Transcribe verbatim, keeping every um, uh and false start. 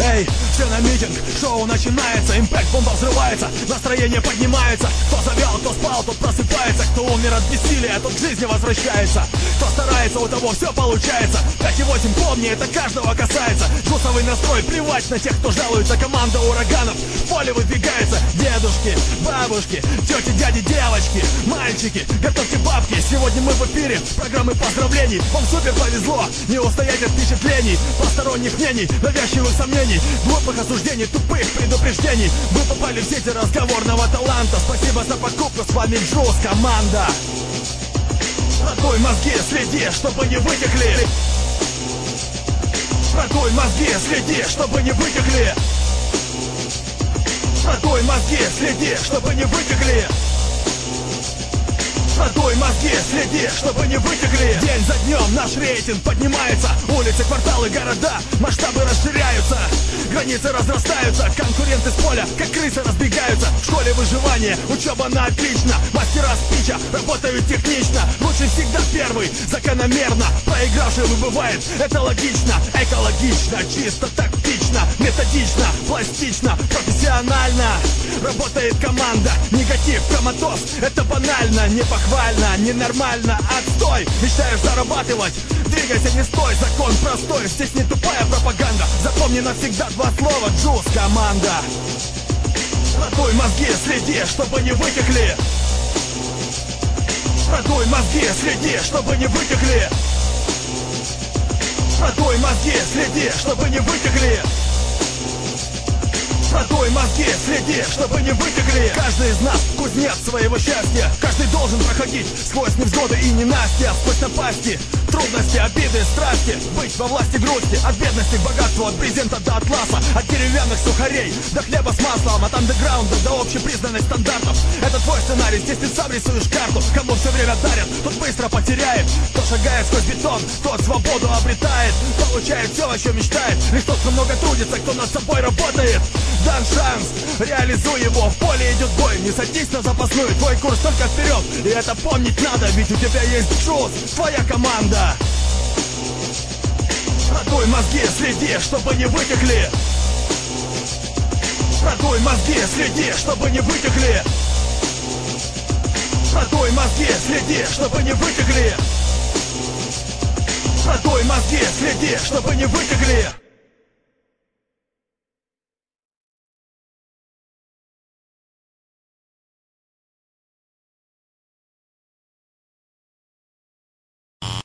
Эй, все на митинг, шоу начинается, импакт, бомба взрывается, настроение поднимается. Кто завял, кто спал, тот просыпается, кто умер от бессилия, тот к жизни возвращается. Кто старается, у того все получается. Пять и восемь, помни, это каждого касается. Джусовый настрой, плевать на тех, кто жалуется. Команда ураганов в поле выдвигается. Дедушки, бабушки, тети, дяди, девочки, мальчики, готовьте бабки. Сегодня мы в эфире, программы поздравлений. Вам супер повезло, не устоять от впечатлений, посторонних мнений, навязчивых сомнений, глупых осуждений, тупых предупреждений. Вы попали в сети разговорного таланта. Спасибо за покупку, с вами Джус команда. Продуй мозги, следи, чтобы не вытекли. Продуй мозги, следи, чтобы не вытекли. Продуй мозги, следи, чтобы не вытекли. Продуй мозги, следи, чтобы не вытекли. День за днем наш рейтинг поднимается. Улицы, кварталы, города, масштабы расширяются. Границы разрастаются, конкуренты с поля, как крысы, разбегаются. В школе выживание, учеба на отлично. Мастера спича работают технично. Лучше всегда первый, закономерно. Проигравший выбывает, это логично. Экологично, чисто тактично, методично, пластично, профессионально. Работает команда, негатив, коматоз, это банально. Не похвально, ненормально, отстой. Мечтаешь зарабатывать, двигайся, не стой. Закон простой, здесь не тупая пропаганда. Запомни навсегда два слова, Джус команда. Продуй мозги, следи, чтобы не вытекли. Продуй мозги, следи, чтобы не вытекли. Продуй мозги, следи, чтобы не вытекли. Продуй мозги, следи, чтобы не вытекли. Каждый из нас кузнец своего счастья. Каждый должен проходить сквозь невзгоды и ненастья, сквозь напасти, трудности, обиды, страсти. Быть во власти грусти, от бедности к богатству, от брезента до атласа, от деревянных сухарей до хлеба с маслом, от андеграунда до общепризнанных стандартов. Это твой сценарий, здесь ты сам рисуешь карту. Кому все время дарят, тот быстро потеряет. Кто шагает сквозь бетон, тот свободу обретает. Получает все, о чем мечтает. Лишь тот, кто много трудится, кто над собой работает. Дан шанс, реализуй его. В поле идет бой, не садись на запасную. Твой курс только вперед, и это помнить надо. Ведь у тебя есть Джус, твоя команда. Продуй мозги, следи, чтобы не вытекли. Продуй мозги, следи, чтобы не вытекли. Продуй мозги, следи, чтобы не вытекли. Продуй мозги, следи, чтобы не вытекли.